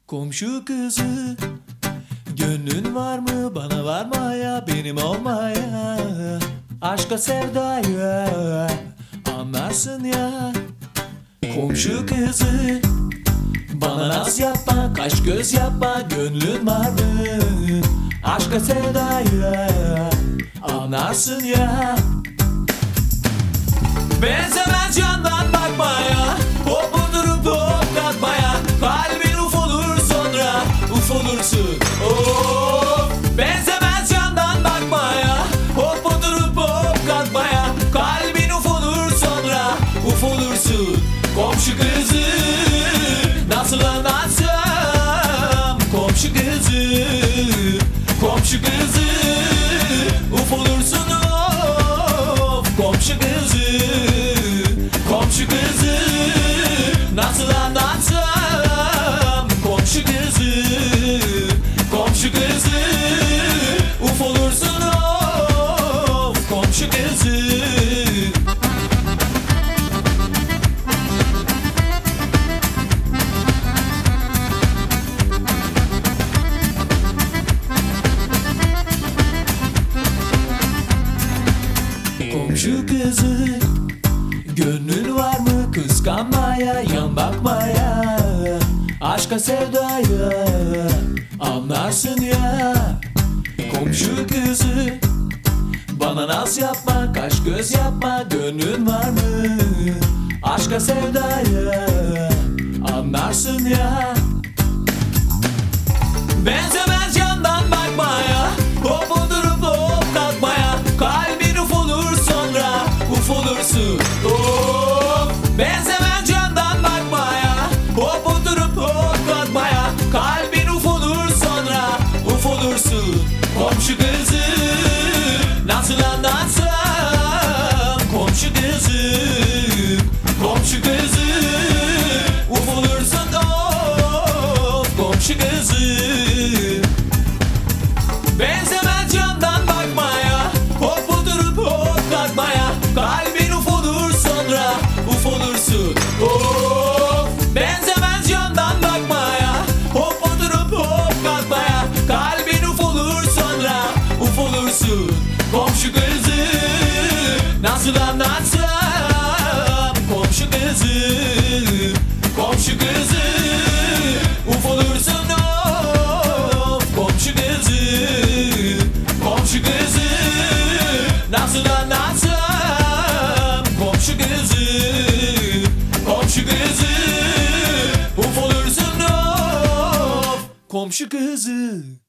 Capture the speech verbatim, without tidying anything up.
Komşu kızı, gönlün var mı bana varmaya, benim olmaya, aşka sevdaya, anlarsın ya. Komşu kızı, bana naz yapma, kaş göz yapma, gönlün var mı aşka sevdaya, anlarsın ya. Benzemez yandan bakmaya, hop oturup hop kalkmaya, kalbin uf olur sonra uf olursun. Oh, benzemez yandan bakmaya, hop oturup hop kalkmaya, kalbin uf olur sonra uf olursun. Komşu kızı, nasıl anlatsam, komşu kızı, komşu kızı, uf olursun of, komşu kızı, komşu kızı, nasıl anlatsam, komşu kızı, komşu kızı, uf olursun of, komşu kızı. Komşu kızı, gönlün var mı kıskanmaya, yan bakmaya, aşka sevdaya, anlarsın ya. Komşu kızı, bana naz yapma, kaş göz yapma, gönlün var mı aşka sevdaya, anlarsın ya. Benzemez yandan bakmaya, hop oturup hop kalkmaya, kalbin uf olur sonra uf olursun. Oh, benzemez yandan bakmaya, hop oturup hop kalkmaya, kalbin uf olur sonra uf olursun. Komşu kızı, nasıl anlatsam, komşu kızı, komşu kızı, uf olursun of, komşu kızı. Benzemez yandan bakmaya, hop oturup hop kalkmaya, kalbin uf olur sonra uf olursun. Of, benzemez yandan bakmaya, hop oturup hop kalkmaya, kalbin uf olur sonra uf olursun. Komşu kızı, nasıl anlatsam, komşu kızı, komşu kızı, uf olursun of, komşu kızı, komşu kızı, nasıl anlatsam, komşu kızı, komşu kızı, uf olursun of, komşu kızı.